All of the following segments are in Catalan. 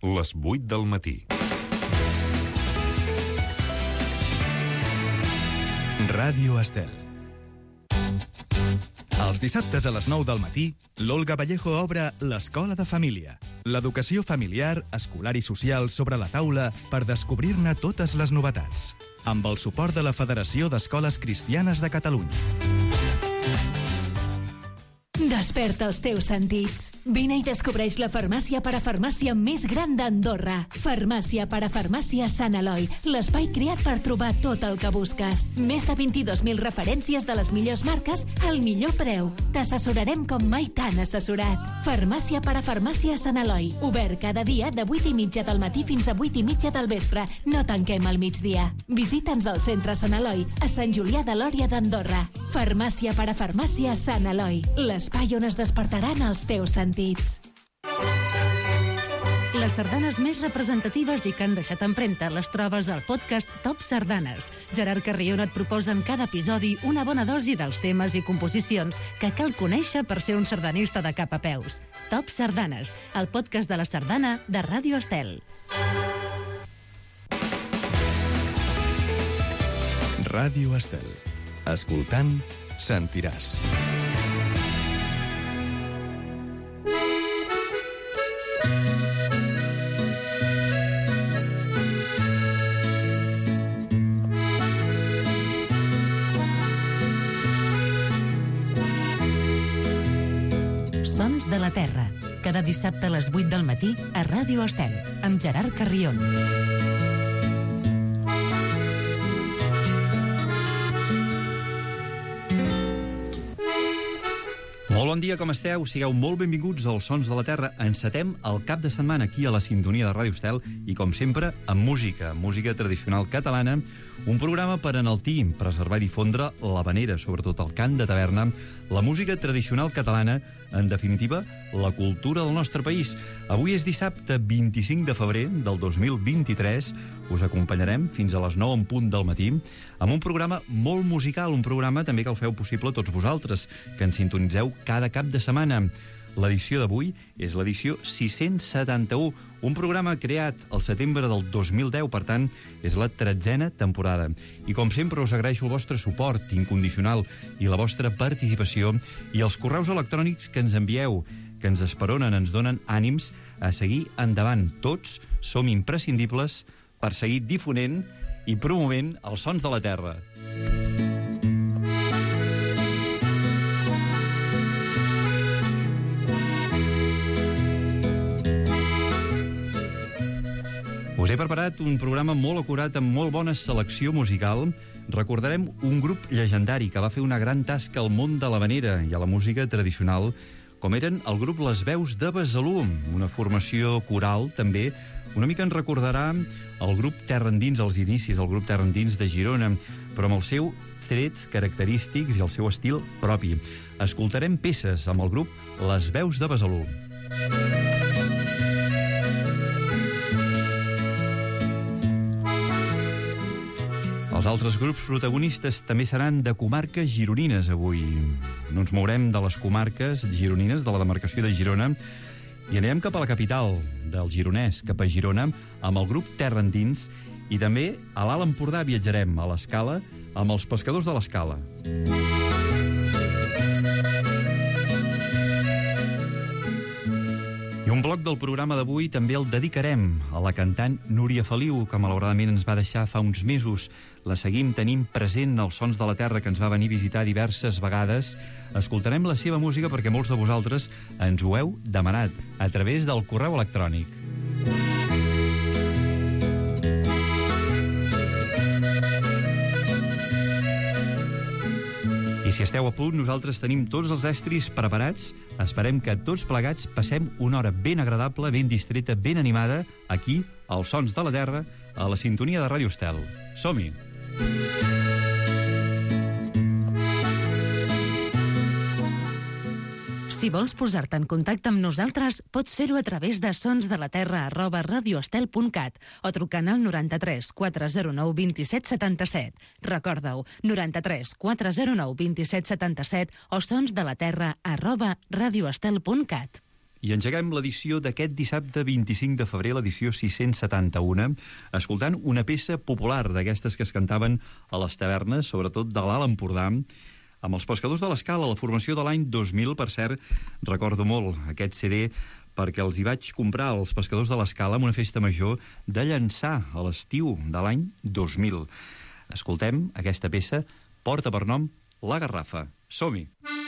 les 8 del matí. Ràdio Estel. Els dissabtes a les 9 del matí, l'Olga Vallejo obre l'Escola de Família. L'educació familiar, escolar i social sobre la taula per descobrir-ne totes les novetats. Amb el suport de la Federació d'Escoles Cristianes de Catalunya. Desperta els teus sentits. Vine i descobreix la farmàcia parafarmàcia més gran d'Andorra. Farmàcia parafarmàcia Sant Eloi, l'espai creat per trobar tot el que busques. Més de 22.000 referències de les millors marques al millor preu. T'assessorarem com mai t'han assessorat. Farmàcia parafarmàcia Sant Eloi. Obert cada dia de 8:30 del matí fins a 8:30 del vespre. No tanquem al migdia. Visita'ns al centre Sant Eloi, a Sant Julià de Lòria d'Andorra. Farmàcia parafarmàcia Sant Eloi, l'espai on es despertaran els teus sentits. Les sardanes més representatives i que han deixat empremta les trobes al podcast Top Sardanes. Gerard Carrion et proposa en cada episodi una bona dosi dels temes i composicions que cal conèixer per ser un sardanista de cap a peus. Top Sardanes, el podcast de la sardana de Ràdio Estel. Ràdio Estel. Escoltant, sentiràs. Sons de la Terra, cada dissabte a les 8 del matí a Ràdio Estel, amb Gerard Carrion. Molt bon dia, com esteu? Sigueu molt benvinguts als Sons de la Terra. Encetem el cap de setmana aquí a la sintonia de Ràdio Estel i, com sempre, amb música tradicional catalana, un programa per enaltir, preservar i difondre l'havanera, sobretot el cant de taverna, la música tradicional catalana, en definitiva, la cultura del nostre país. Avui és dissabte 25 de febrer del 2023. Us acompanyarem fins a les 9 en punt del matí amb un programa molt musical, un programa també que el feu possible tots vosaltres, que ens sintonitzeu cada cap de setmana. L'edició d'avui és l'edició 671, un programa creat al setembre del 2010, per tant, és la 13a temporada. I com sempre us agraeixo el vostre suport incondicional i la vostra participació i els correus electrònics que ens envieu, que ens esperonen, ens donen ànims a seguir endavant. Tots som imprescindibles per seguir difonent i promovent els sons de la terra. Us he preparat un programa molt acurat amb molt bona selecció musical. Recordarem un grup llegendari que va fer una gran tasca al món de l'havanera i a la música tradicional, com eren el grup Les Veus de Besalú, una formació coral també. Una mica ens recordarà el grup Terra Endins, els inicis del grup Terra Endins de Girona, però amb els seus trets característics i el seu estil propi. Escoltarem peces amb el grup Les Veus de Besalú. Els altres grups protagonistes també seran de comarques gironines avui. No ens mourem de les comarques gironines, de la demarcació de Girona, i anirem cap a la capital del Gironès, cap a Girona, amb el grup Terra Endins, i també a l'Alt Empordà viatjarem a l'Escala amb els Pescadors de l'Escala. I un bloc del programa d'avui també el dedicarem a la cantant Núria Feliu, que malauradament ens va deixar fa uns mesos. La seguim tenint present als Sons de la Terra, que ens va venir a visitar diverses vegades. Escoltarem la seva música perquè molts de vosaltres ens ho heu demanat a través del correu electrònic. I si esteu a punt, nosaltres tenim tots els estris preparats. Esperem que tots plegats passem una hora ben agradable, ben distreta, ben animada, aquí, als Sons de la Terra, a la sintonia de Ràdio Estel. Som-hi! Si vols posar-te en contacte amb nosaltres, pots fer-ho a través de sonsdelaterra@radioestel.cat o trucant al 93 409 27 77. Recorda-ho, 93 409 27 77 o sonsdelaterra@radioestel.cat. I engeguem l'edició d'aquest dissabte 25 de febrer, l'edició 671, escoltant una peça popular d'aquestes que es cantaven a les tavernes, sobretot de l'Alt Empordà, amb els Pescadors de l'Escala, la formació de l'any 2000, per cert, recordo molt aquest CD perquè els hi vaig comprar als Pescadors de l'Escala en una festa major de Llançà a l'estiu de l'any 2000. Escoltem aquesta peça, porta per nom La Garrafa. Som-hi!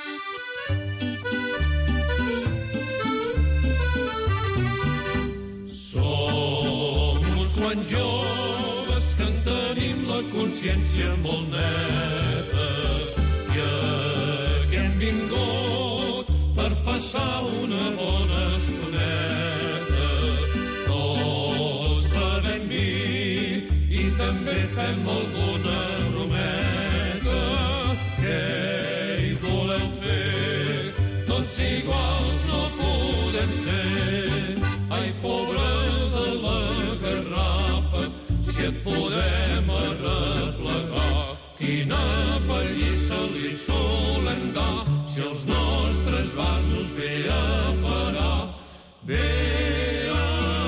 Quan joves que en tenim la consciència molt neta i que hem vingut per passar una bona estoneta. Tots sabem vi i també fem alguna brometa. Què hi voleu fer? Tots iguals no podem ser. Ai, pobre de la garrafa, si et podem arreplegar. Quina pallissa li solem dar si els nostres vasos ve a parar. Ve a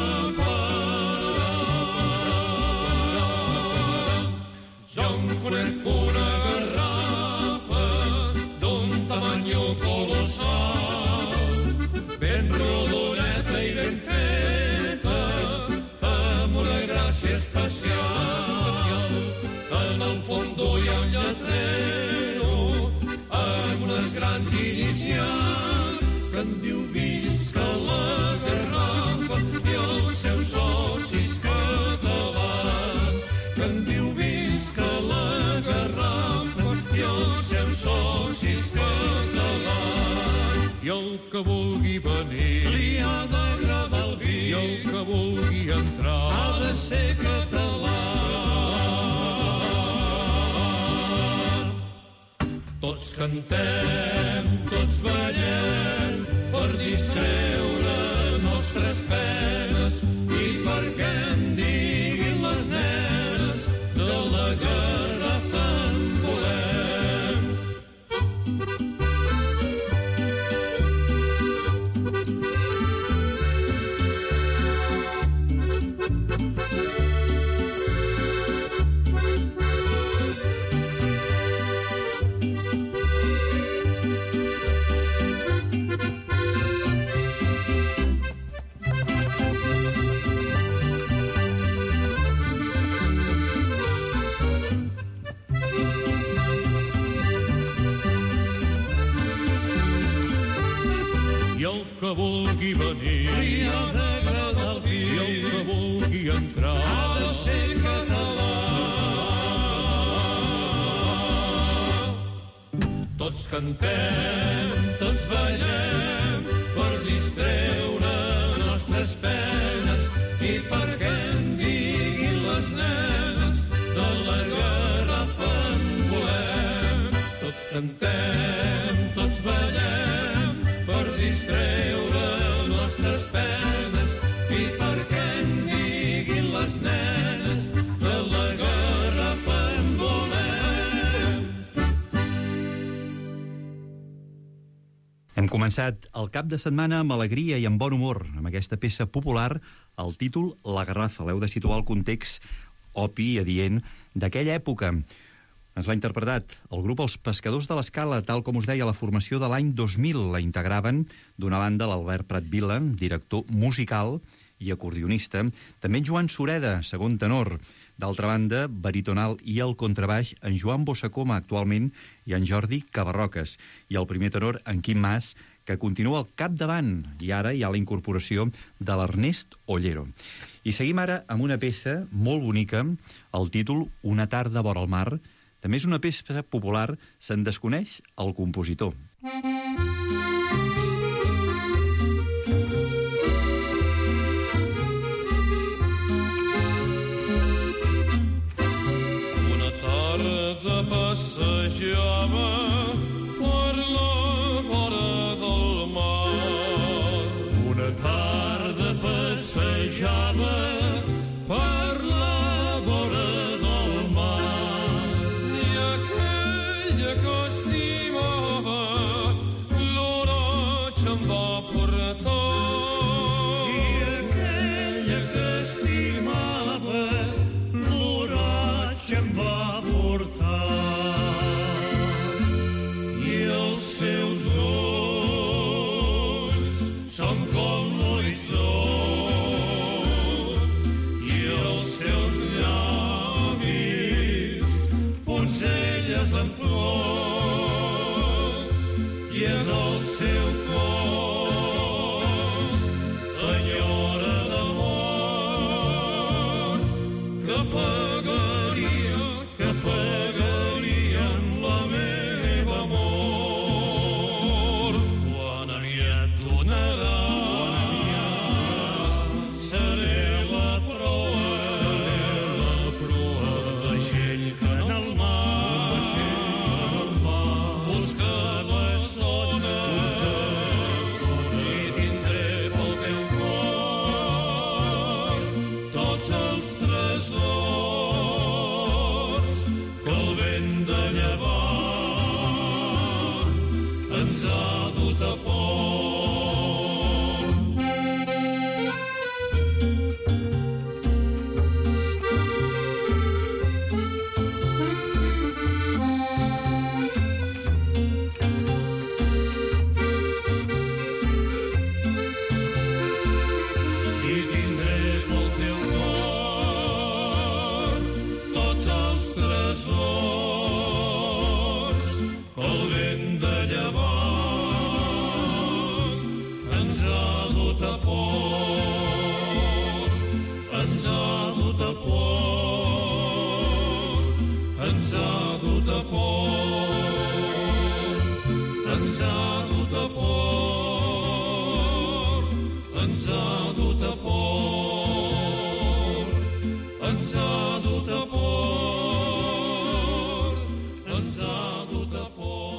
parar. Jo em conec una garrafa d'un tamany colossal, ben rodoneta i ben feta, amb una gràcia especial. En el fons hi ha un lletrero amb unes grans inicials que en diu visca la garrafa i els seus socis catalans. Que en diu visca la garrafa i els seus socis catalans. I el que vulgui venir li ha d'agradar el vi, i el que vulgui entrar ha de ser català. Tots cantem, tots ballem per distreure nostres penes i perquè en diguin les nenes de la garrafa en volem. I el que vulgui venir li ha d'agradar el vi, i el que vulgui entrar ha de ser català. Tots cantem, tots ballem per distreure nostres penes i perquè en diguin les nenes de la garrafa en volem. Tots cantem, tots ballem per distreure nostres penes i perquè en diguin les nenes de la garrafa en volem. Hem començat el cap de setmana amb alegria i amb bon humor, amb aquesta peça popular, el títol La Garrafa. L'heu de situar al context opi i adient d'aquella època. Ens l'ha interpretat el grup Els Pescadors de l'Escala, tal com us deia, la formació de l'any 2000. La integraven, d'una banda, l'Albert Prat-Vila, director musical i acordionista, també en Joan Sureda, segon tenor, d'altra banda, baritonal i el contrabaix, en Joan Bossacoma, actualment, i en Jordi Cabarroques, i el primer tenor, en Quim Mas, que continua al capdavant, i ara hi ha la incorporació de l'Ernest Ollero. I seguim ara amb una peça molt bonica, el títol Una tarda vora el mar. També és una peça popular, se'n desconeix el compositor. Una tarda passejava per la vora del mar. Una tarda passejava per la vora del mar. I aquella que estimava en flor i és el seu cos enyora d'amor que pagaria en la meva amor. Quan a mi et donaràs seré la proa vaixell que en el mar busca les ones i tindré pel teu cor tots els tresors que el vent de llevant ens ha dut a port. I tindré pel teu cor tots els tresors que el vent de llevant ens ha dut a port, ens ha dut a port, ens ha dut a port, ens ha dut a port, ens ha dut a port, ens ha dut a port, ens ha dut a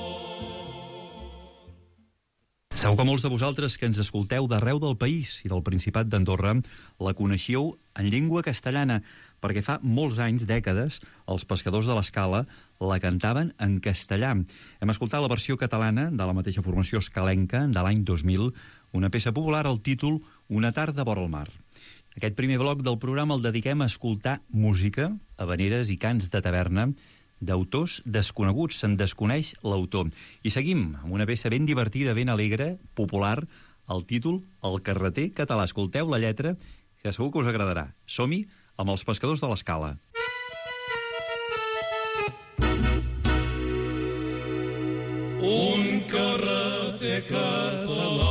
port. Segur que molts de vosaltres que ens escolteu d'arreu del país i del Principat d'Andorra la coneixíeu en llengua castellana, perquè fa molts anys, dècades, els pescadors de l'Escala la cantaven en castellà. Hem escoltat la versió catalana de la mateixa formació escalenca de l'any 2000, una peça popular al títol Una tarda vora el mar. Aquest primer bloc del programa el dediquem a escoltar música, havaneres i cants de taverna d'autors desconeguts, se'n desconeix l'autor. I seguim amb una peça ben divertida, ben alegre, popular, el títol El carreter català. Escolteu la lletra, que segur que us agradarà. Som-hi amb els pescadors de l'Escala. Un carreter català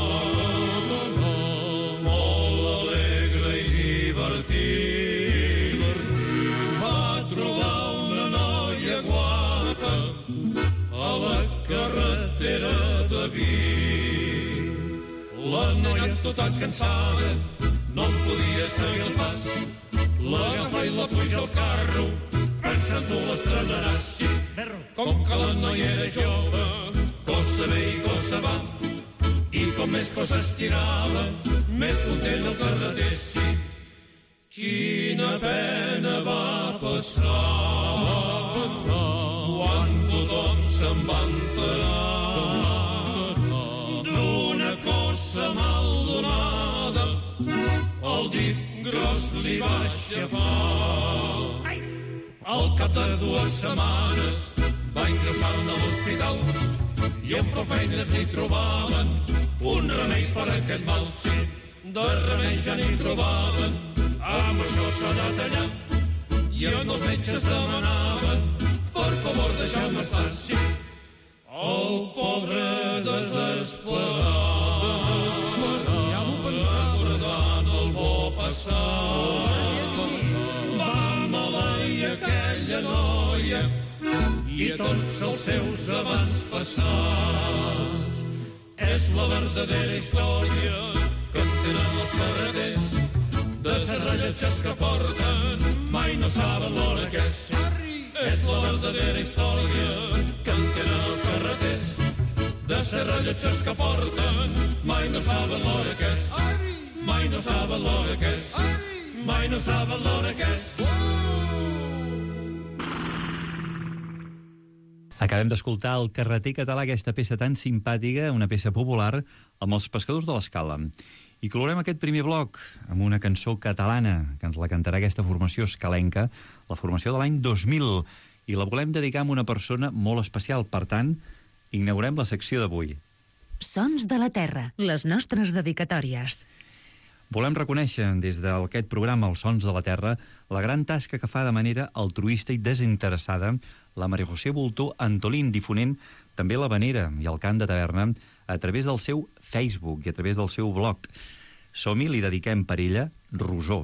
molt alegre i divertit va trobar una noia guapa a la carretera de Vic. La noia tota cansada no en podia seguir el pas, l'agafa i la puja al carro pensant tu l'estrenaràs, sí. Com que la noia era jove, cosa ve i cosa va, i com més coses tirava, més content el carreter, sí. Quina pena va passar quan tothom se'n va enterar d'una cosa mal donada, el dit gros li va aixafar. Al cap de 2 setmanes va ingressar a l'hospital i amb prou feines li trobaven un remei per aquell mal, sí. De remei ja n'hi trobaven, amb això s'ha de tallar, i amb els metges demanaven per favor deixeu-me estar, sí. El pobre desesperat, ja m'ho pensava, recordant el bo passat, va maleir aquella noia i tots els seus abans passats. És la verdadera història que en tenen els carreters, de ser rellotges que porten mai no saben l'hora que és. És la verdadera història que en tenen els carreters, de ser rellotges que porten mai no saben l'hora que és. Mai no saben l'hora que és. Mai no saben l'hora que és. Acabem d'escoltar el carreter català, aquesta peça tan simpàtica, una peça popular, amb els pescadors de l'Escala. I clorem aquest primer bloc amb una cançó catalana, que ens la cantarà aquesta formació escalenca, la formació de l'any 2000, i la volem dedicar a una persona molt especial. Per tant, inaugurem la secció d'avui. Sons de la Terra, les nostres dedicatòries. Volem reconèixer des d'aquest programa Els Sons de la Terra la gran tasca que fa de manera altruista i desinteressada la Maria José Bultó Antolín, difonent també l'havanera i el cant de taverna a través del seu Facebook i a través del seu blog. Som-hi, li dediquem per ella Rosó.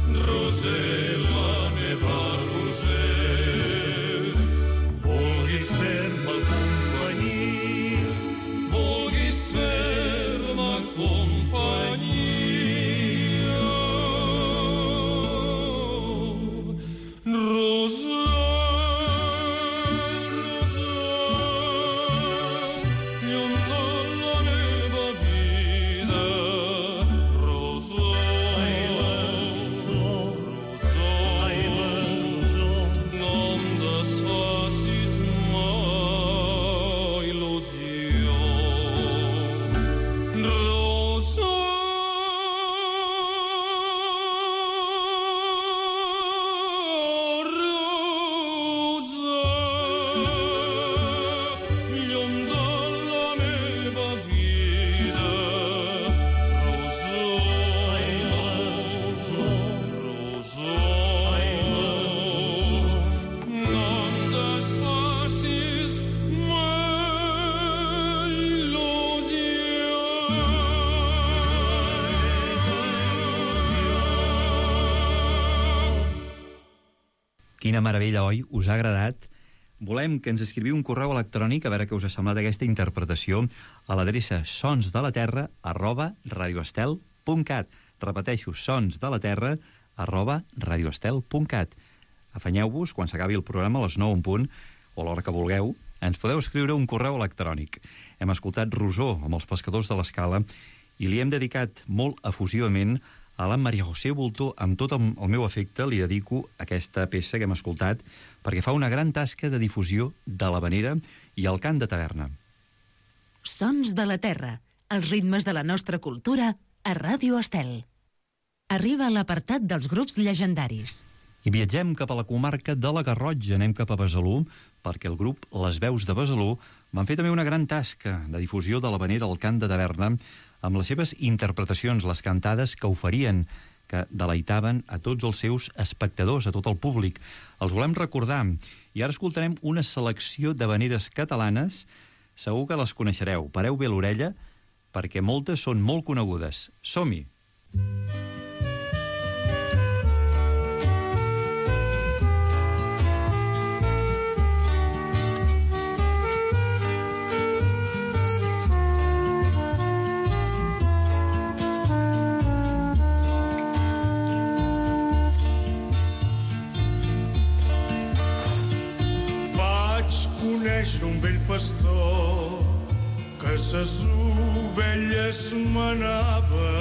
Roser, la meva Roser, vulguis Quina meravella, oi? Us ha agradat? Volem que ens escriviu un correu electrònic a veure què us ha semblat aquesta interpretació a l'adreça sonsdelaterra@radioestel.cat. Repeteixo, sonsdelaterra@radioestel.cat. Afanyeu-vos, quan s'acabi el programa a les 9 en punt, o a l'hora que vulgueu, ens podeu escriure un correu electrònic. Hem escoltat Rosó amb els pescadors de l'Escala i li hem dedicat molt efusivament a la Maria José Bultó. Amb tot el meu afecte li dedico aquesta peça que hem escoltat perquè fa una gran tasca de difusió de l'havanera i el cant de taverna. Sons de la Terra, els ritmes de la nostra cultura a Ràdio Estel. Arriba l'apartat dels grups llegendaris. I viatgem cap a la comarca de la Garrotxa, anem cap a Besalú, perquè el grup Les Veus de Besalú van fer també una gran tasca de difusió de l'havanera al cant de taverna amb les seves interpretacions, les cantades que oferien, que deleitaven a tots els seus espectadors, a tot el públic. Els volem recordar. I ara escoltarem una selecció d'havaneres catalanes. Segur que les coneixereu. Pareu bé l'orella, perquè moltes són molt conegudes. Som-hi! Un vell pastor que ses ovelles manava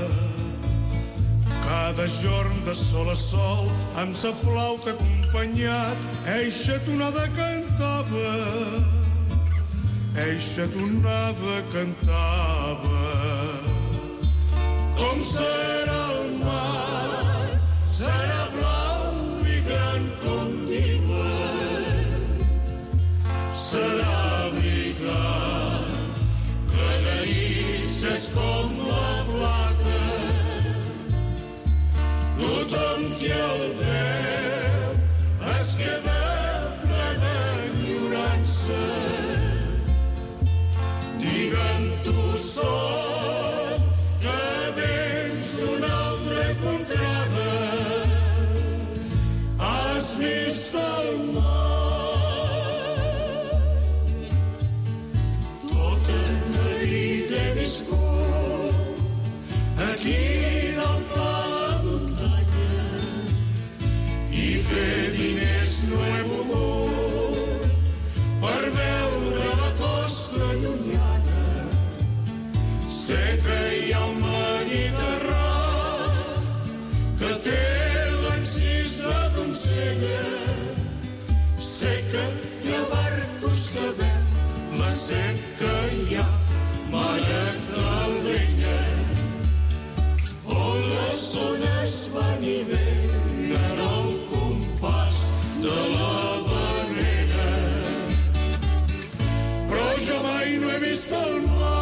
cada jorn de sol a sol amb sa flauta acompanyat eixa tonada cantava com serà el mar serà blau i gran com diuen serà veritat que de nit és com la plata. Tothom qui el veu es queda ple d'enyorança. Digue'm tu sol que vens d'una altra contrada. Has vist el mar. Aquí del pla de muntanya i fer diners no he volgut per veure la costa llunyana. Sé que hi ha un Mediterrani que té l'encís de donzella. Sé que hi ha barcos de vent, la sé que hi ha mare calvella. Les ones van i venen al compàs de l'havanera. Però jo mai no he vist el mar.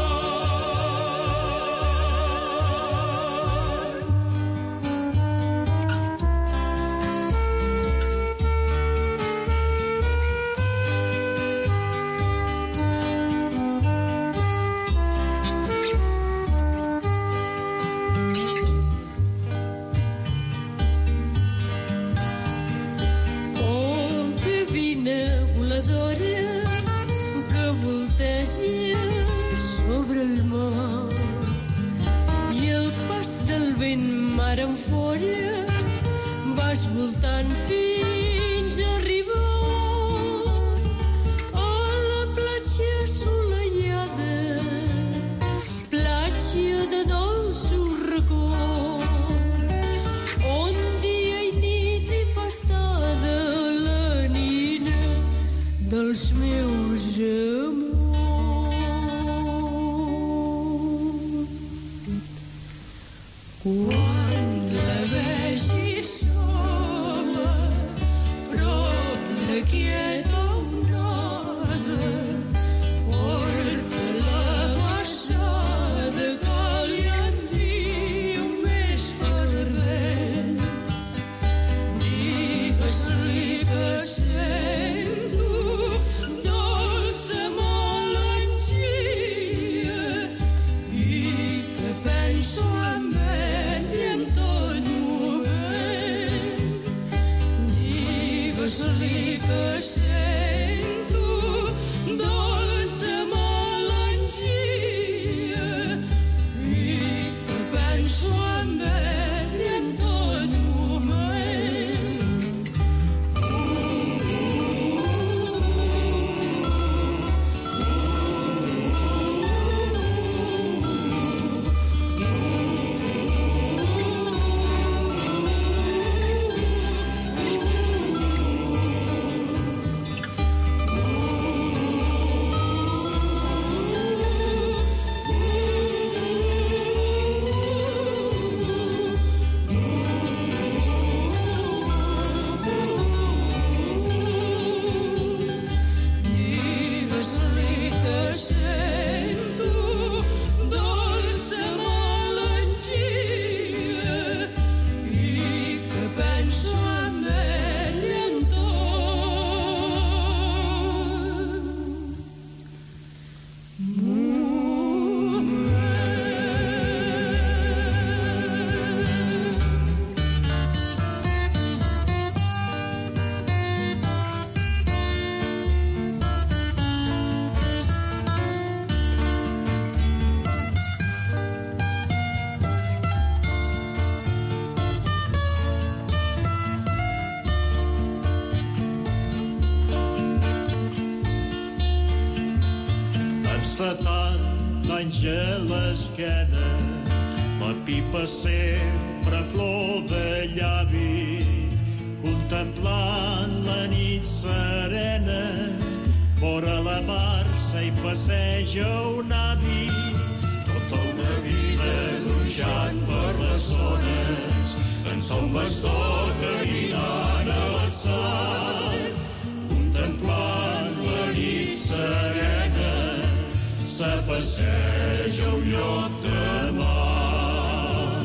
En folla vas voltant fins a arribar a la platja assolellada, platja de dolços records, on dia i nit hi fa estada la nina dels meus amors. Penso a me 70 anys a l'esquena, la pipa sempre flor de llavi, contemplant la nit serena, vora la Barça hi passeja un avi. Tota una vida gronxant per les zones, en son bastó caminant a l'atzar, contemplant la nit serena, se passeja un lloc de mar.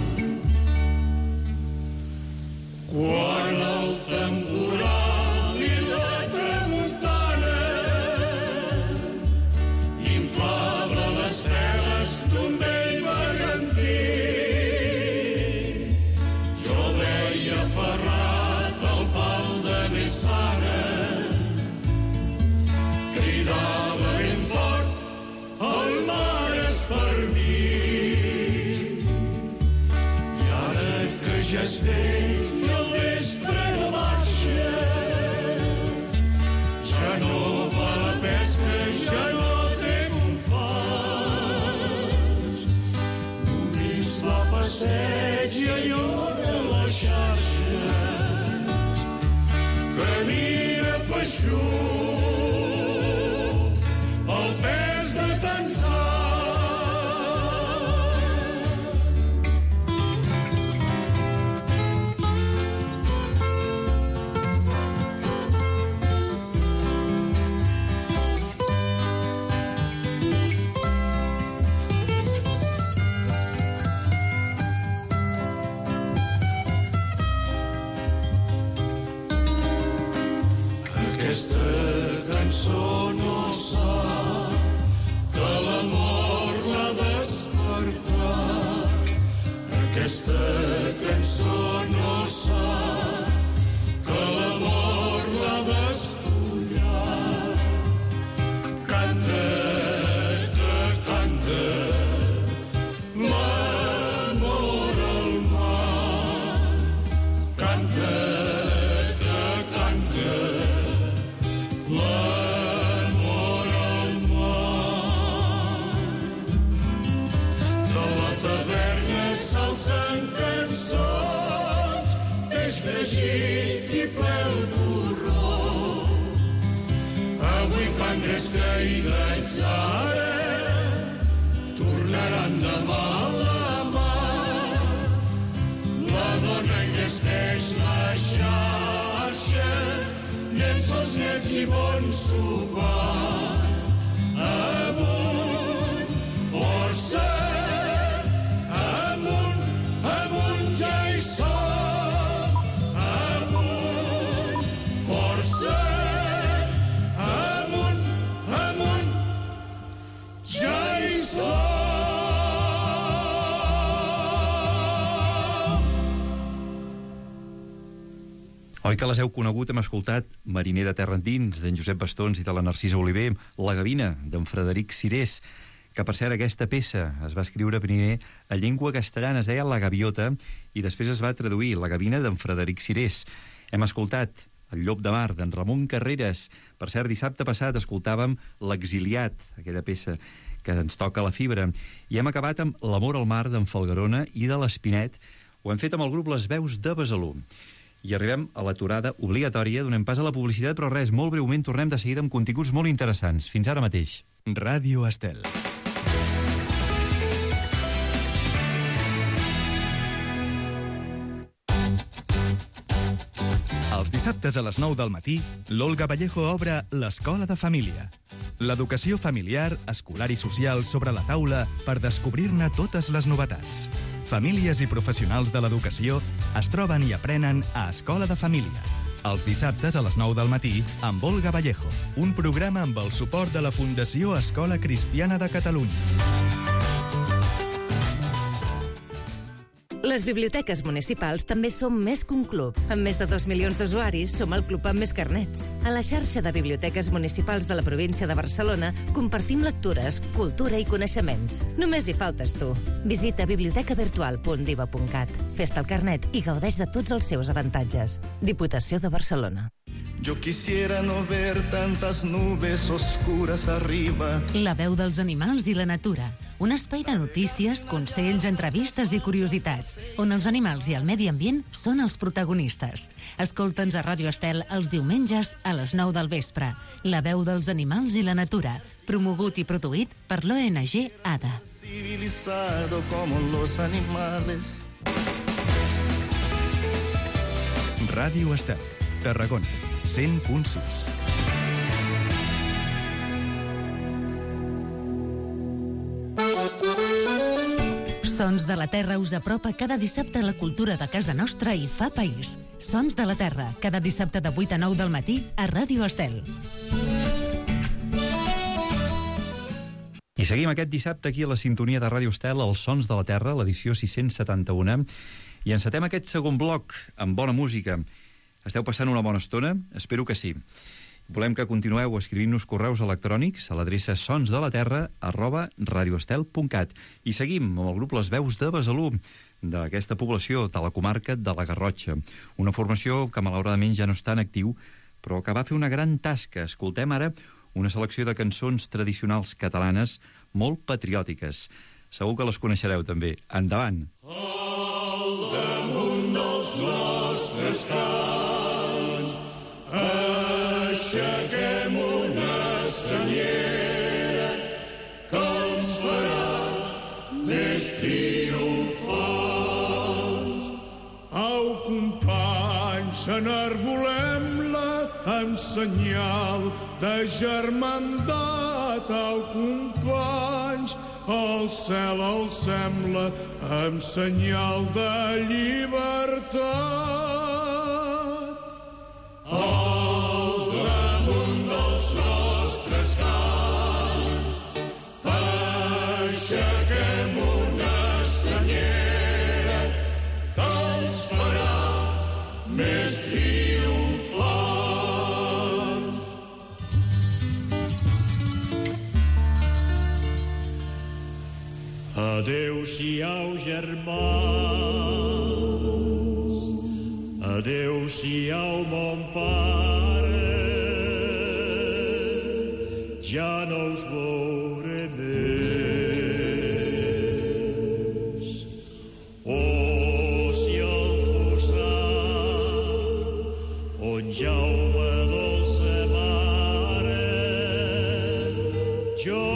Quan el temporal i la tramuntana inflava les veles d'un vell bergantí, jo veia aferrat al pal de Messana, cridava ben fort, el mar és per mi. I ara que ja és vell i el vespre no marxa, ja no va la pesca, ja no té compàs, només la passeja i ora les xarxes, camina feixuc, el pes de tant sal. Aquesta cançó no sap que l'amor l'ha despertat. Aquesta cançó no sap que l'amor l'ha despullat. Canta, que canta, l'amor al mar. Canta, que canta, l'amor al mar. De la taverna s'alcen cançons, peix fregit i ple el borró. Avui fan gresca i d'atzara, tornaran demà a la mar. La dona enllesteix la xarxa, llença els nets i bon sopar. Amunt, força, amunt, amunt, ja hi som. Amunt, força, amunt, amunt, ja hi som. Oi que les heu conegut? Hem escoltat Mariner de terra endins, d'en Josep Bastons i de la Narcisa Oliver, La Gavina, d'en Frederic Cirés, que per cert aquesta peça es va escriure primer a llengua castellana, es deia La Gaviota, i després es va traduir La Gavina d'en Frederic Cirés. Hem escoltat El llop de mar, d'en Ramon Carreras. Per cert, dissabte passat escoltàvem L'exiliat, aquella peça que ens toca la fibra, i hem acabat amb L'amor al mar, d'en Falgarona i de l'Espinet. Ho hem fet amb el grup Les Veus de Besalú. I arribem a l'aturada obligatòria, donem pas a la publicitat, però res, molt breument tornem de seguida amb continguts molt interessants. Fins ara mateix. Ràdio Estel. Els dissabtes a les 9 del matí, l'Olga Vallejo obre l'Escola de Família. L'educació familiar, escolar i social sobre la taula per descobrir-ne totes les novetats. Famílies i professionals de l'educació es troben i aprenen a Escola de Família. Els dissabtes a les 9 del matí amb Olga Vallejo. Un programa amb el suport de la Fundació Escola Cristiana de Catalunya. Les biblioteques municipals també som més que un club. Amb més de 2 milions d'usuaris, som el club amb més carnets. A la xarxa de biblioteques municipals de la província de Barcelona compartim lectures, cultura i coneixements. Només hi faltes tu. Visita bibliotecavirtual.diva.cat. Fes-te el carnet i gaudeix de tots els seus avantatges. Diputació de Barcelona. Yo quisiera no ver tantas nubes oscuras arriba. La veu dels animals i la natura. Un espai de notícies, consells, entrevistes i curiositats, on els animals i el medi ambient són els protagonistes. Escolta'ns a Ràdio Estel els diumenges a les 9 del vespre. La veu dels animals i la natura. Promogut i produït per l'ONG ADA. Civilizado como los animales. Ràdio Estel, Tarragona, 100.6. Sons de la Terra us apropa cada dissabte a la cultura de casa nostra i fa país. Sons de la Terra, cada dissabte de 8 a 9 del matí a Ràdio Estel. I seguim aquest dissabte aquí a la sintonia de Ràdio Estel, els Sons de la Terra, l'edició 671, i encetem aquest segon bloc amb bona música. Esteu passant una bona estona? Espero que sí. Volem que continueu escrivint-nos correus electrònics a l'adreça sonsdelaterra@radioestel.cat. I seguim amb el grup Les Veus de Besalú, d'aquesta població de la comarca de la Garrotxa. Una formació que malauradament ja no està en actiu, però que va fer una gran tasca. Escoltem ara una selecció de cançons tradicionals catalanes molt patriòtiques. Segur que les coneixereu també. Endavant! Al damunt dels nostres camps aixequem una senyera que ens farà més triomfants. Au, companys, enarbolem-la en senyal de germandat. Au, companys, el cel el sembla en senyal de llibertat. Al damunt dels nostres camps aixequem una senyera que ens farà més triomfants. Adéu-siau, germans, adéu-siau, mon pare, ja no us veuré més. Oh, si el fossar on Jaume dolça mare, jo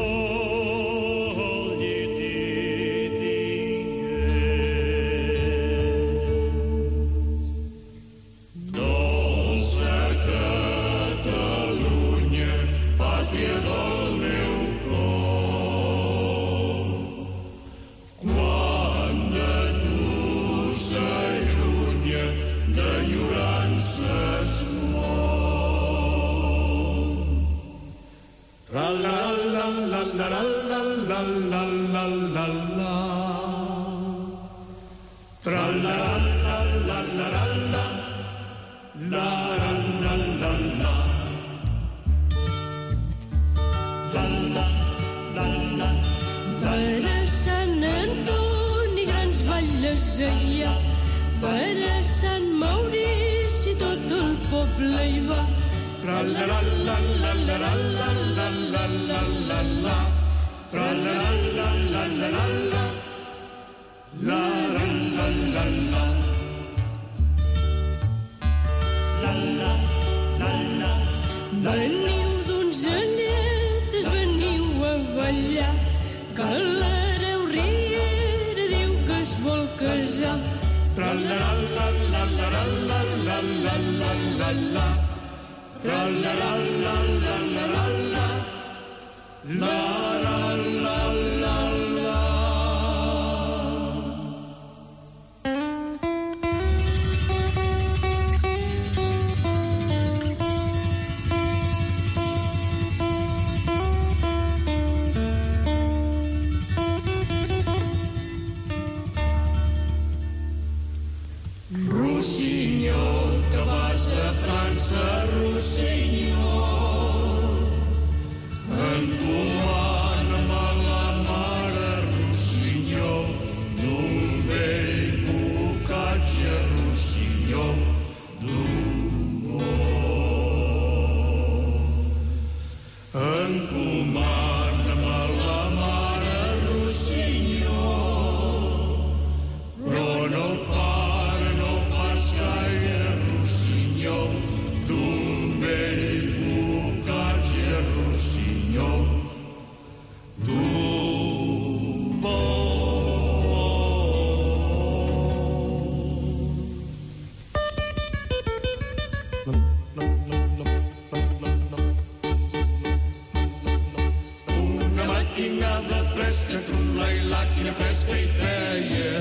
Per Sant Antoni grans batlles hi ha, per Sant Maurici tot el poble hi va. Tra-la-la-la-la-la-la-la-la-la-la-la, tra-la-la-la-la-la-la-la, la-la-la-la-la, la-la-la-la. Veniu donzelletes, veniu a ballar, que l'hereu Riera diu que es vol casar. Tra-la-la-la-la-la-la-la-la-la-la, tra-la-la-la-la-la-la-la, la-la-la-la-la. Rossinyol, que vas a França, Rossinyol. quina fresca hi feia.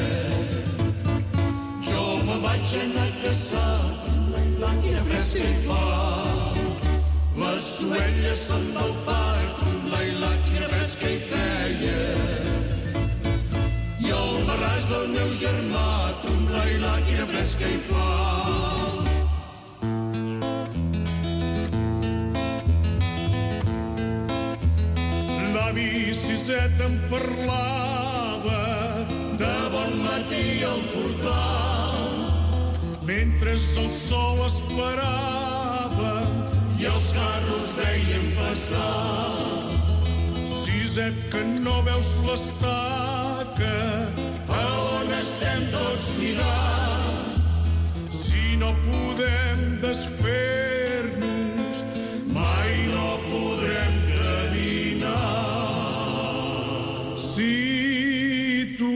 Jo me vaig anar a caçar, quina fresca hi fa. Les ovelles són del parc, quina fresca hi feia. I el marràs del meu germà, quina fresca hi fa. L'avi Siset em parlava de bon matí al portal, mentre el sol esperava i els carros veiem passar. Siset, que no veus l'estaca a on estem tots mirats? Si no podem desfer-nos, mai no podrem caminar. Si tu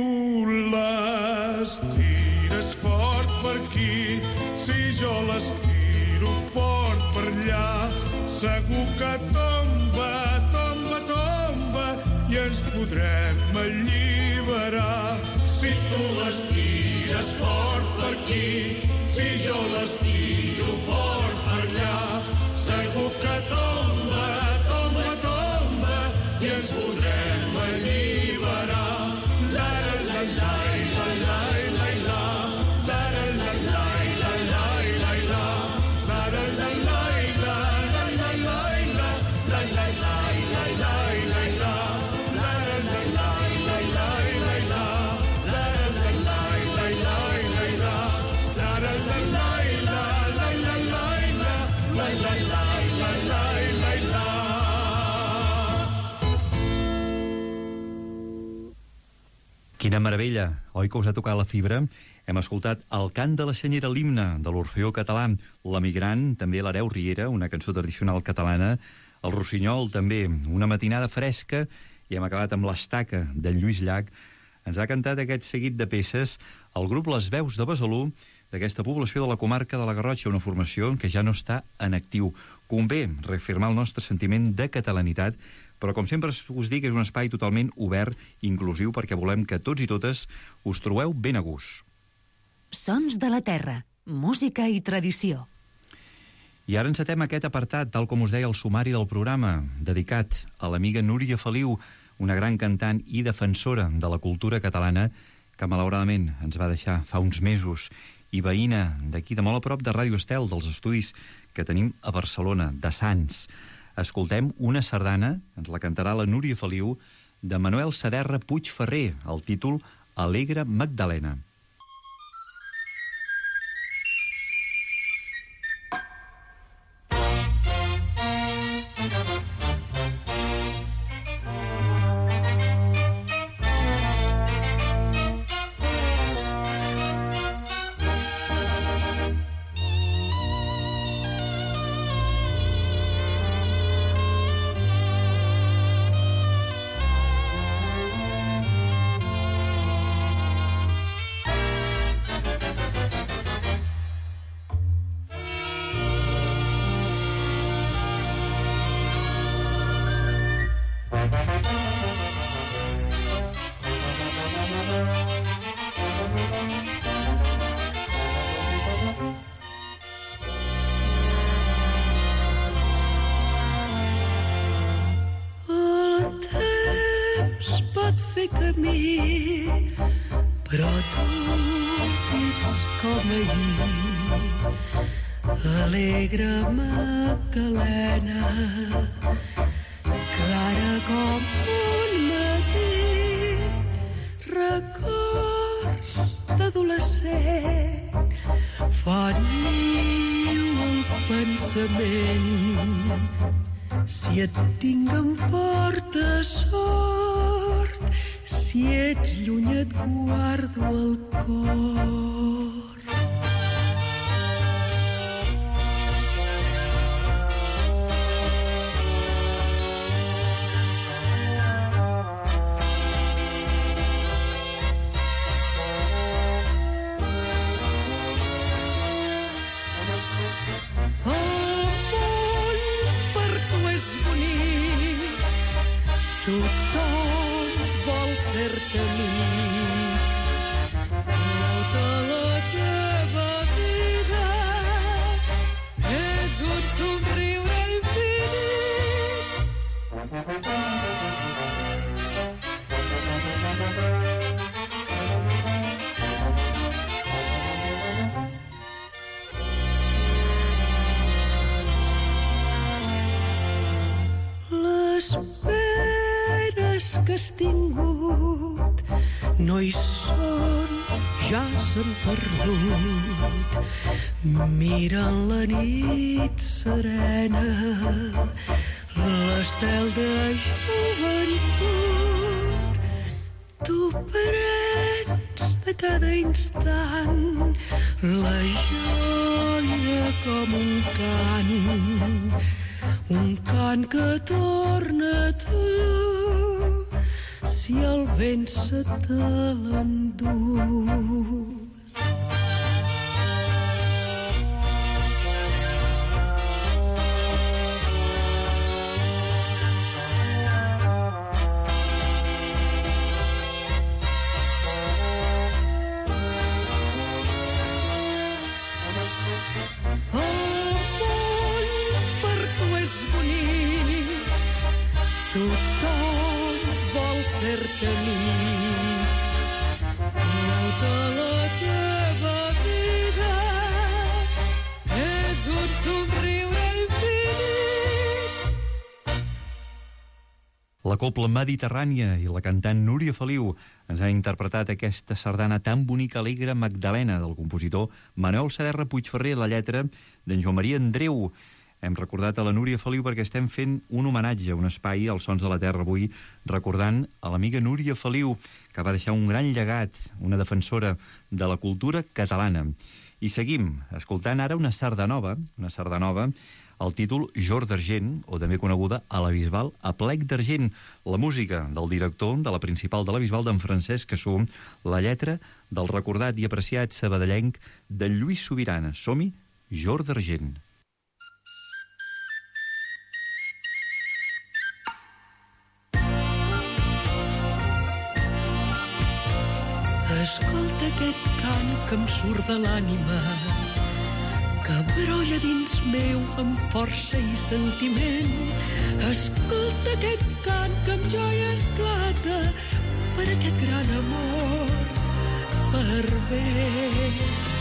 les tires fort per aquí, si jo les tiro fort per allà, segur que tomba, tomba, tomba, i ens podrem alliberar. Si tu les tires fort per aquí, si jo les tiro fort per allà, segur que tomba, tomba, tomba, i ens podrem alliberar. La la la la la la la la, la la la la la la la la, la la la la la la la la, la la la la la la la, la la la la la la la la, la la la la la la la la, la la la la la la la la, la la la la la la. Quina meravella! Oi que us ha tocat la fibra? Hem escoltat El cant de la senyera, l'himne de l'Orfeó Català, L'Emigrant, també l'Hereu Riera, una cançó tradicional catalana, el Rossinyol, també, una matinada fresca, i hem acabat amb l'Estaca, d'en Lluís Llach. Ens ha cantat aquest seguit de peces el grup Les Veus de Besalú, d'aquesta població de la comarca de la Garrotxa, una formació que ja no està en actiu. Convé reafirmar el nostre sentiment de catalanitat, però com sempre us dic, és un espai totalment obert i inclusiu perquè volem que tots i totes us trobeu ben a gust. Sons de la terra, música i tradició. I ara encetem aquest apartat, tal com us deia el sumari del programa, dedicat a l'amiga Núria Feliu, una gran cantant i defensora de la cultura catalana, que malauradament ens va deixar fa uns mesos, i veïna d'aquí de molt a prop de Ràdio Estel, dels estudis que tenim a Barcelona, de Sants. Escoltem una sardana, ens la cantarà la Núria Feliu, de Manuel Saderra Puigferrer, el títol Alegre Magdalena. Però tu ets com ahir, alegre Magdalena, clara com un matí, records d'adolescent fan niu al pensament. Si et tinc em porta sort, si ets lluny et guardo el cor. Tothom vol cert amic. Tota la teva vida és un somriure infinit. Les penes que has tingut no hi són, ja s'han perdut. Mirant la nit serena, l'estel de joventut, tu prens de cada instant la joia com un cant que torna a tu si el vent se te l'endú. Tothom vol ser-te amic. Tota la teva vida és un somriure infinit. La Cobla Mediterrània i la cantant Núria Feliu ens han interpretat aquesta sardana tan bonica, alegre, Magdalena, del compositor Manuel Saderra Puigferrer, la lletra d'en Joan Maria Andreu. Hem recordat a la Núria Feliu perquè estem fent un homenatge, un espai als Sons de la Terra avui, recordant a l'amiga Núria Feliu, que va deixar un gran llegat, una defensora de la cultura catalana. I seguim escoltant ara una sardanova, el títol Jor d'Argent, o també coneguda a la Bisbal a plec d'argent, la música del director de la principal de la Bisbal, d'en Francesc Cassó, la lletra del recordat i apreciat sabadellenc d'en Lluís Subirana. Som-hi, Jor d'Argent. Escolta aquest cant que em surt de l'ànima, que brolla dins meu amb força i sentiment. Escolta aquest cant que amb joia esclata per aquest gran amor fervent.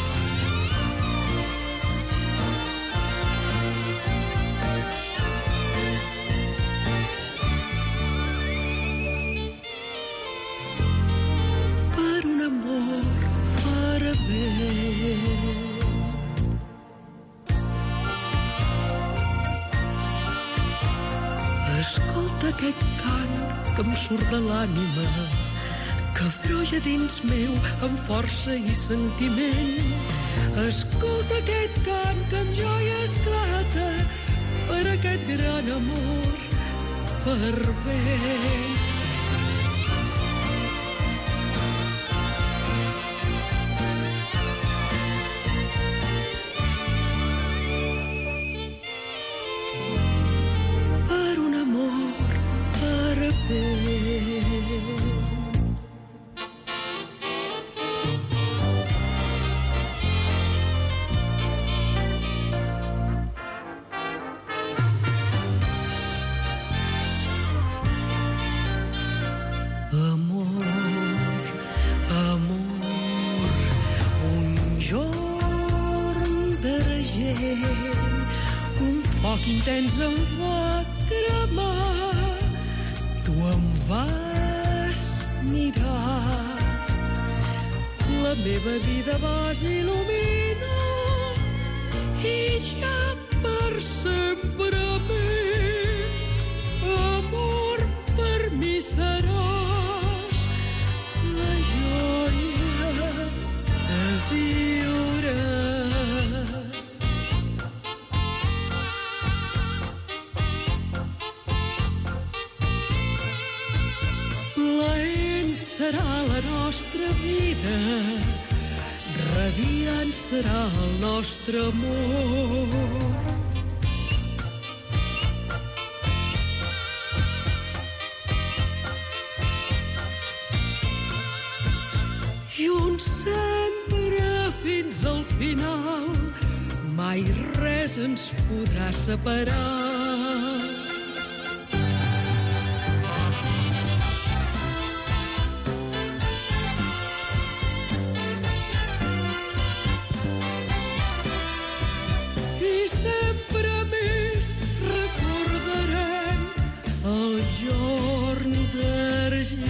Escolta aquest cant que em surt de l'ànima, que brolla dins meu amb força i sentiment. Escolta aquest cant que amb joia esclata per aquest gran amor fervent. Intens em va cremar, tu em vas mirar, la meva vida vas il·luminar i ja per sempre més, amor, per mi seràs la joia de viure. Serà la nostra vida, radiant serà el nostre amor. fins al final, mai res ens podrà separar. I sempre més recordarem el jorn d'argent.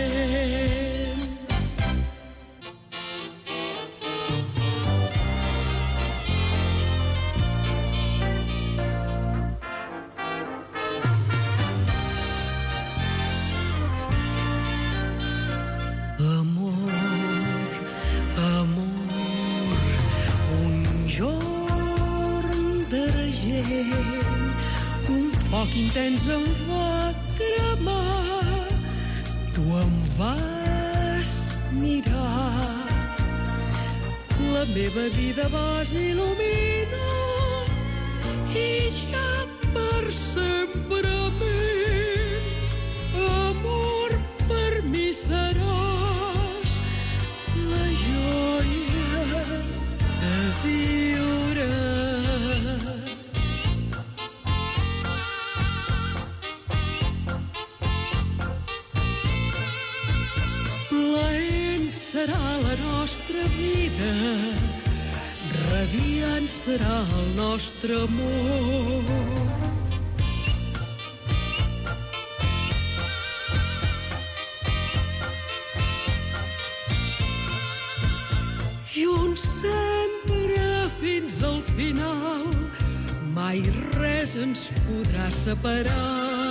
Foc intens em va cremar, tu em vas mirar, la meva vida vas il·luminar i ja per sempre més, amor, per mi seràs la joia de viure. Serà la nostra vida, radiant serà el nostre amor. Junts sempre fins al final, mai res ens podrà separar.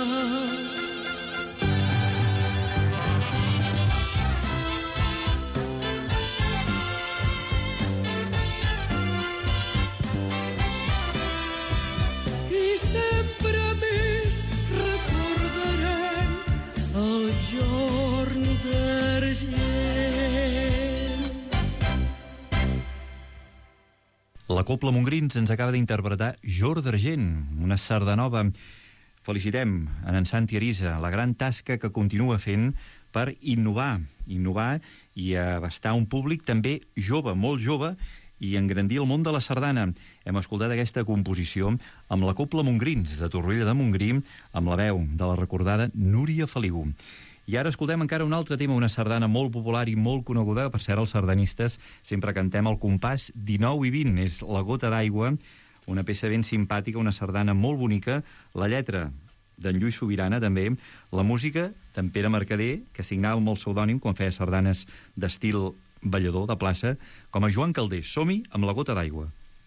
La Cobla Montgrins ens acaba d'interpretar Jorn d'Argent, una sardanova. Felicitem en Santi Arisa la gran tasca que continua fent per innovar i abastar un públic també jove, molt jove, i engrandir el món de la sardana. Hem escoltat aquesta composició amb la Cobla Montgrins, de Torroella de Montgrí, amb la veu de la recordada Núria Feliu. I ara escoltem encara un altre tema, una sardana molt popular i molt coneguda. Per cert, els sardanistes sempre cantem el compàs 19 i 20. És La gota d'aigua, una peça ben simpàtica, una sardana molt bonica. La lletra d'en Lluís Sobirana, també. La música d'en Pere Mercader, que signava amb el pseudònim quan feia sardanes d'estil ballador de plaça, com a Joan Calder. Som-hi amb La gota d'aigua.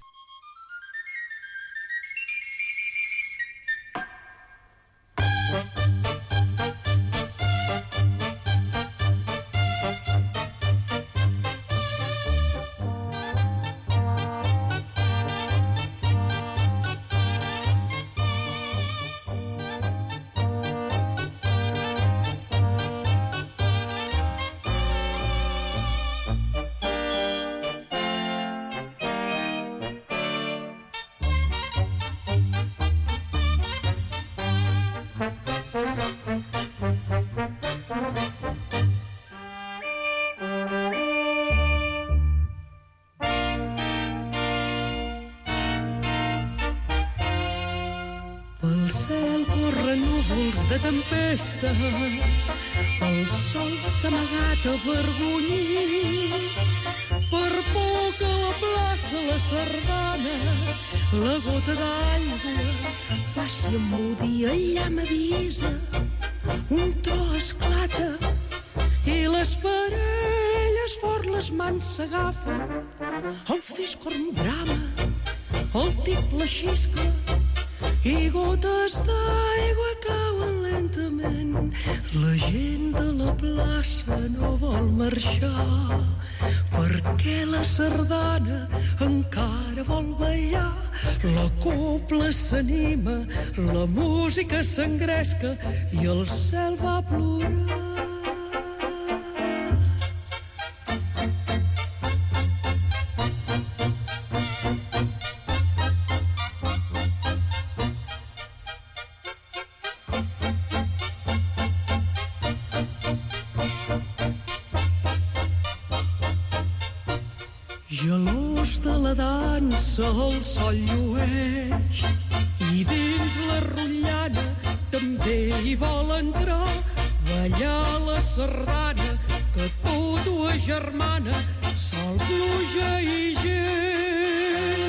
Pel cel corren núvols de tempesta, el sol s'ha amagat avergonyit. Per por que a la plaça la sardana, la gota d'aigua, faci emmudir, allà m'avisa. Un tro esclata i les parelles fort les mans s'agafen. El fiscorn brama, el tiple xiscla, i gotes d'aigua cauen lentament. La gent de la plaça no vol marxar, perquè la sardana encara vol ballar. La cobla s'anima, la música s'engresca i el cel va plorar. Gelós de la dansa el sol llueix i dins la rotllana també hi vol entrar, ballar la sardana que tot ho agermana, sol, pluja i gent.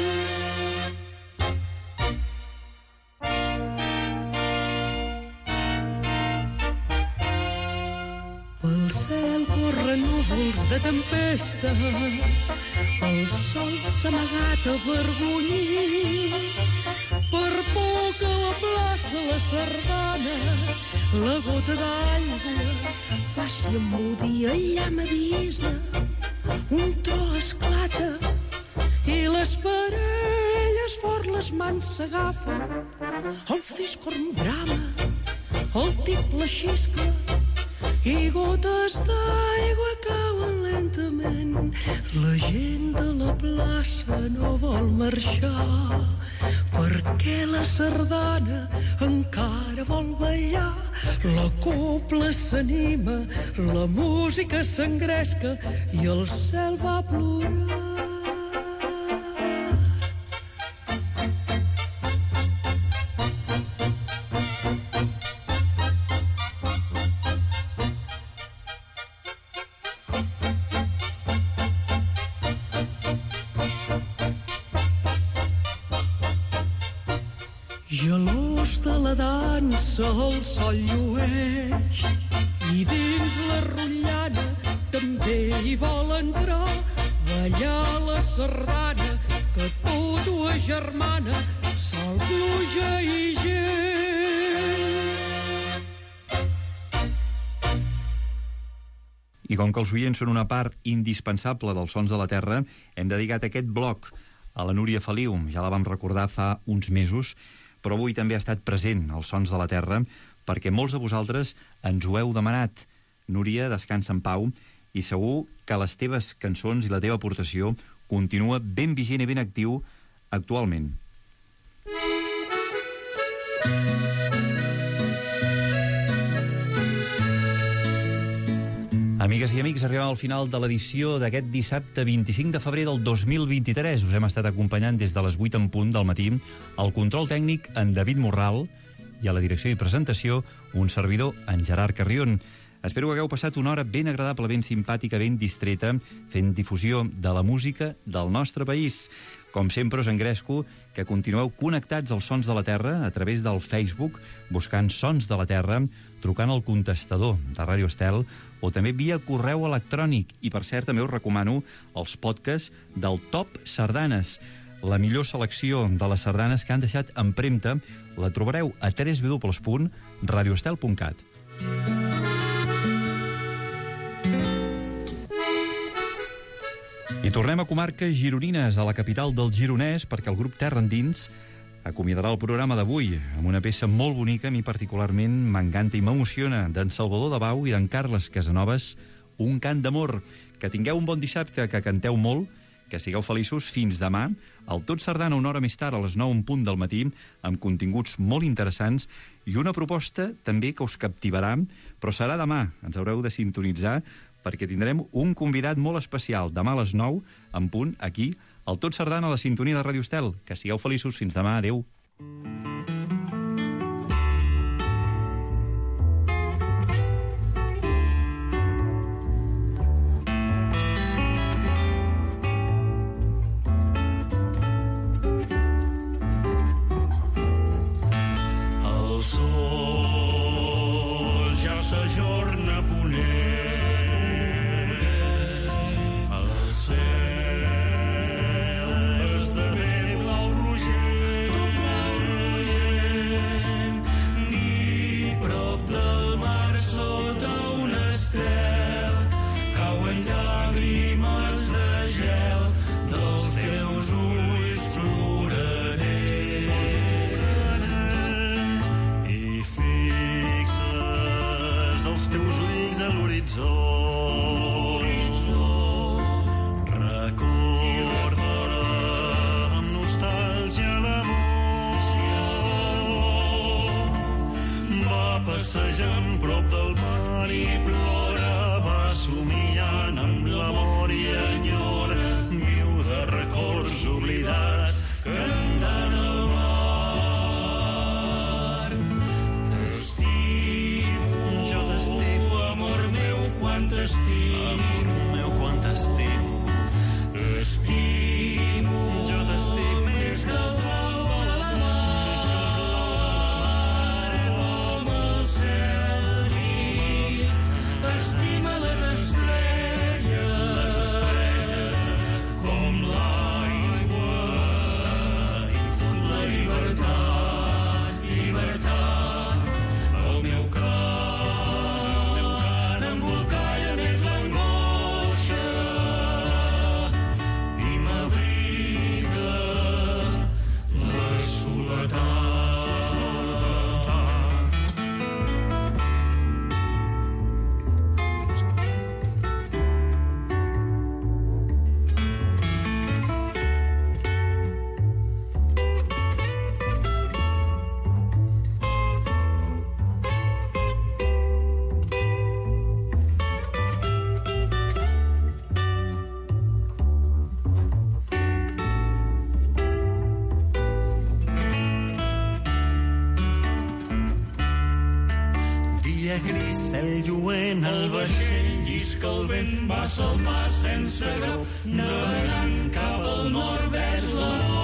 Pel cel corren núvols de tempesta, el sol s'ha amagat avergonyit, per por que a la plaça la sardana la gota d'aigua faci emmudir. Allà m'avisa, un tro esclata i les parelles fort les mans s'agafen, el fiscorn brama, el tiple xiscla i gotes d'aigua cauen lentament. La gent de la plaça no vol marxar perquè la sardana encara vol ballar. La copla s'anima, la música s'engresca i el cel va plorar. Gelós de la dansa el sol llueix i dins la rotllana també hi vol entrar, ballar la sardana que tot ho agermana, sol, pluja i gent. I com que els oients són una part indispensable dels Sons de la Terra, hem dedicat aquest bloc a la Núria Feliu. Ja la vam recordar fa uns mesos, però avui també ha estat present als Sons de la Terra perquè molts de vosaltres ens ho heu demanat. Núria, descansa en pau i segur que les teves cançons i la teva aportació continua ben vigent i ben actiu actualment. Amigues i amics, arribem al final de l'edició d'aquest dissabte 25 de febrer del 2023. Us hem estat acompanyant des de les 8 en punt del matí, al control tècnic en David Morral i a la direcció i presentació un servidor, en Gerard Carrion. Espero que hagueu passat una hora ben agradable, ben simpàtica, ben distreta, fent difusió de la música del nostre país. Com sempre us engresco que continueu connectats als Sons de la Terra a través del Facebook, buscant Sons de la Terra, trucant al contestador de Ràdio Estel o també via correu electrònic. I, per cert, també us recomano els podcasts del Top Sardanes. La millor selecció de les sardanes que han deixat empremta la trobareu a www.radioestel.cat. I tornem a comarques gironines, a la capital del Gironès, perquè el grup Terra Endins acomiadarà el programa d'avui amb una peça molt bonica, a mi particularment m'encanta i m'emociona, d'en Salvador Dabau i d'en Carles Casanovas, Un cant d'amor. Que tingueu un bon dissabte, que canteu molt, que sigueu feliços fins demà, al Tot Sardana una hora més tard, a les 9 en punt del matí, amb continguts molt interessants i una proposta també que us captivarà, però serà demà, ens haureu de sintonitzar, perquè tindrem un convidat molt especial demà a les 9 en punt, aquí, al Tot Sardana, a la sintonia de Ràdio Estel. Que sigueu feliços fins demà. Adéu. El sol ja s'ajorna ponent. Recorda amb nostàlgia l'amor. Va passejant prop del mar i plora, va somiant amb l'amor i enyora, viu t'estimo. Amor meu, quant t'estimo. T'estimo. Jo t'estimo. Més que el blau de la mar, com el cel gris. Estima les estrelles, com l'aigua, la llibertat, llibertat. El meu cant embolcalla més l'angoixa i m'abriga la soledat. Dia gris, cel lluent, el vaixell Llisca el vent, va saltar sense grau, navegant cap al nord vers la